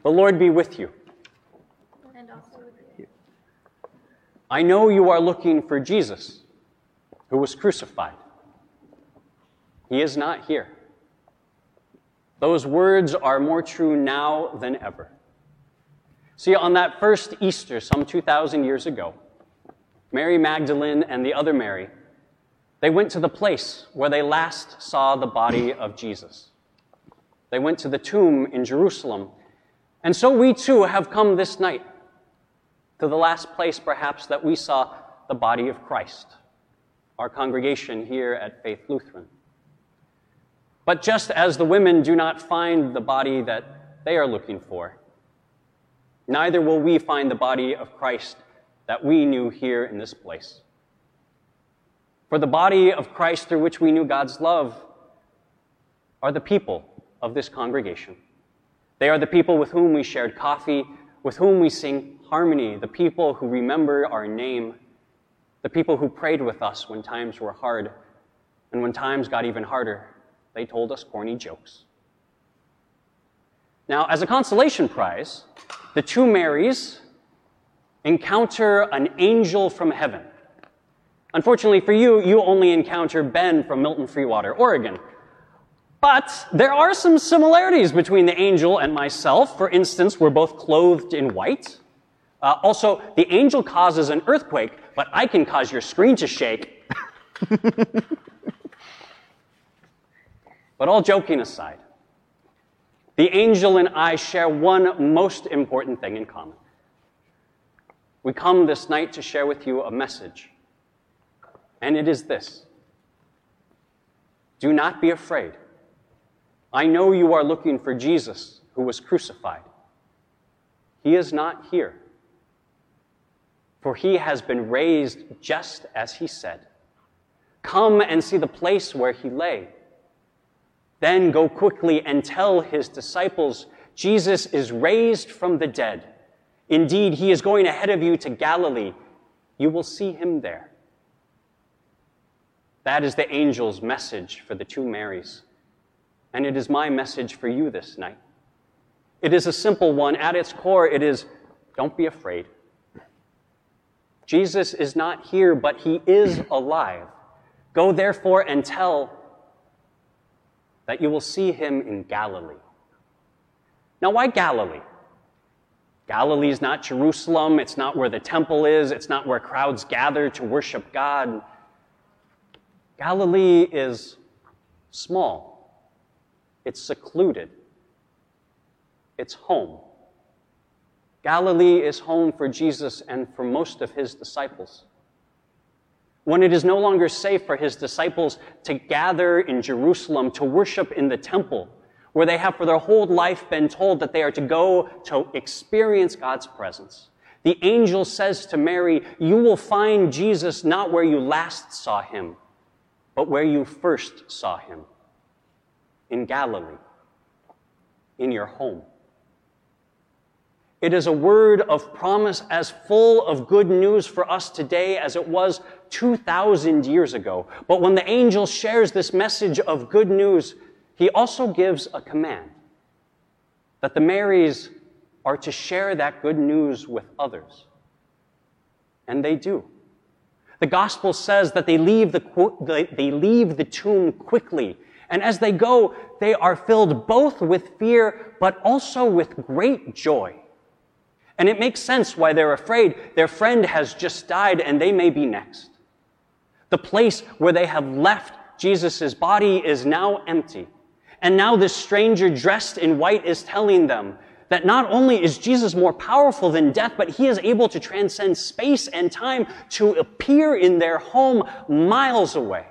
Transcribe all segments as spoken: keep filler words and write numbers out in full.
The Lord be with you. And also with you. I know you are looking for Jesus, who was crucified. He is not here. Those words are more true now than ever. See, on that first Easter, some two thousand years ago, Mary Magdalene and the other Mary, they went to the place where they last saw the body of Jesus. They went to the tomb in Jerusalem. And so we too have come this night to the last place, perhaps, that we saw the body of Christ, our congregation here at Faith Lutheran. But just as the women do not find the body that they are looking for, neither will we find the body of Christ that we knew here in this place. For the body of Christ through which we knew God's love are the people of this congregation. They are the people with whom we shared coffee, with whom we sing harmony, the people who remember our name, the people who prayed with us when times were hard, and when times got even harder, they told us corny jokes. Now, as a consolation prize, the two Marys encounter an angel from heaven. Unfortunately for you, you only encounter Ben from Milton Freewater, Oregon. But there are some similarities between the angel and myself. For instance, we're both clothed in white. Uh, also, the angel causes an earthquake, but I can cause your screen to shake. But all joking aside, the angel and I share one most important thing in common. We come this night to share with you a message, and it is this: do not be afraid. I know you are looking for Jesus, who was crucified. He is not here, for he has been raised just as he said. Come and see the place where he lay. Then go quickly and tell his disciples, Jesus is raised from the dead. Indeed, he is going ahead of you to Galilee. You will see him there. That is the angel's message for the two Marys. And it is my message for you this night. It is a simple one. At its core, it is, don't be afraid. Jesus is not here, but he is alive. Go therefore and tell that you will see him in Galilee. Now, why Galilee? Galilee is not Jerusalem. It's not where the temple is. It's not where crowds gather to worship God. Galilee is small. It's secluded. It's home. Galilee is home for Jesus and for most of his disciples. When it is no longer safe for his disciples to gather in Jerusalem, to worship in the temple, where they have for their whole life been told that they are to go to experience God's presence, the angel says to Mary, you will find Jesus not where you last saw him, but where you first saw him. In Galilee, in your home. It is a word of promise as full of good news for us today as it was two thousand years ago. But when the angel shares this message of good news, he also gives a command that the Marys are to share that good news with others. And they do. The gospel says that they leave the, they leave the tomb quickly. And as they go, they are filled both with fear, but also with great joy. And it makes sense why they're afraid. Their friend has just died, and they may be next. The place where they have left Jesus' body is now empty. And now this stranger dressed in white is telling them that not only is Jesus more powerful than death, but he is able to transcend space and time to appear in their home miles away.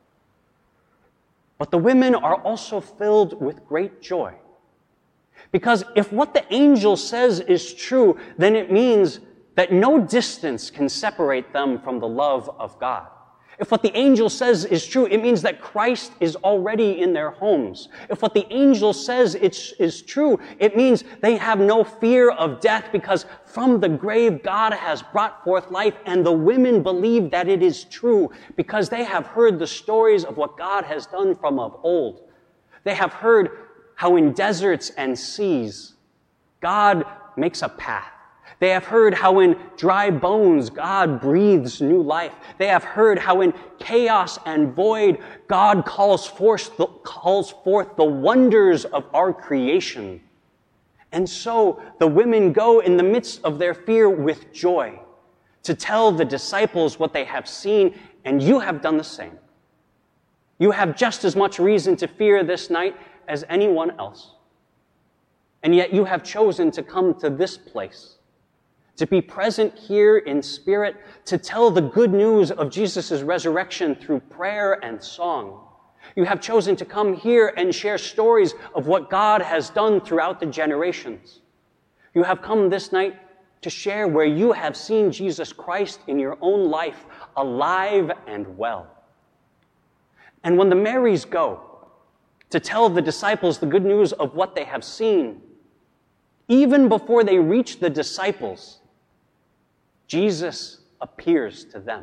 But the women are also filled with great joy. Because if what the angel says is true, then it means that no distance can separate them from the love of God. If what the angel says is true, it means that Christ is already in their homes. If what the angel says is true, it means they have no fear of death because from the grave God has brought forth life, and the women believe that it is true because they have heard the stories of what God has done from of old. They have heard how in deserts and seas God makes a path. They have heard how in dry bones God breathes new life. They have heard how in chaos and void God calls forth the, calls forth the wonders of our creation. And so the women go in the midst of their fear with joy to tell the disciples what they have seen, and you have done the same. You have just as much reason to fear this night as anyone else. And yet you have chosen to come to this place, to be present here in spirit, to tell the good news of Jesus' resurrection through prayer and song. You have chosen to come here and share stories of what God has done throughout the generations. You have come this night to share where you have seen Jesus Christ in your own life, alive and well. And when the Marys go to tell the disciples the good news of what they have seen, even before they reach the disciples, Jesus appears to them.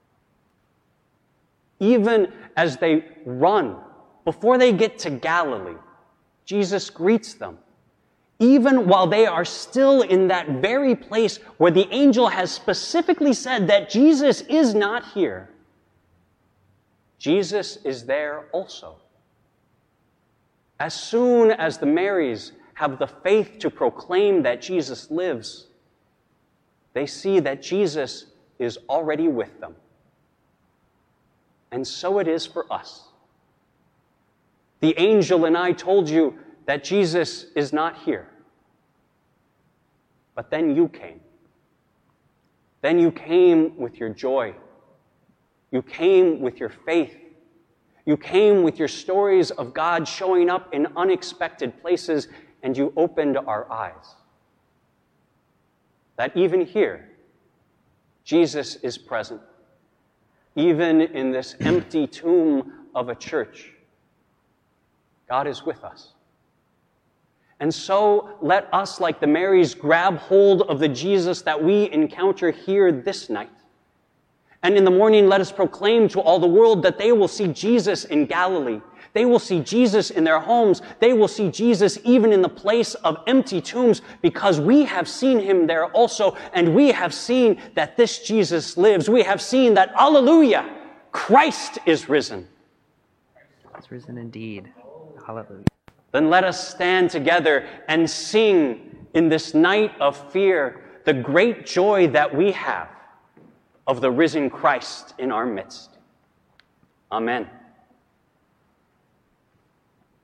Even as they run, before they get to Galilee, Jesus greets them. Even while they are still in that very place where the angel has specifically said that Jesus is not here, Jesus is there also. As soon as the Marys have the faith to proclaim that Jesus lives, they see that Jesus is already with them. And so it is for us. The angel and I told you that Jesus is not here. But then you came. Then you came with your joy. You came with your faith. You came with your stories of God showing up in unexpected places, and you opened our eyes. That even here, Jesus is present. Even in this empty tomb of a church, God is with us. And so let us, like the Marys, grab hold of the Jesus that we encounter here this night. And in the morning, let us proclaim to all the world that they will see Jesus in Galilee. They will see Jesus in their homes. They will see Jesus even in the place of empty tombs, because we have seen him there also, and we have seen that this Jesus lives. We have seen that, alleluia, Christ is risen. Is risen indeed. Hallelujah. Then let us stand together and sing in this night of fear the great joy that we have of the risen Christ in our midst. Amen.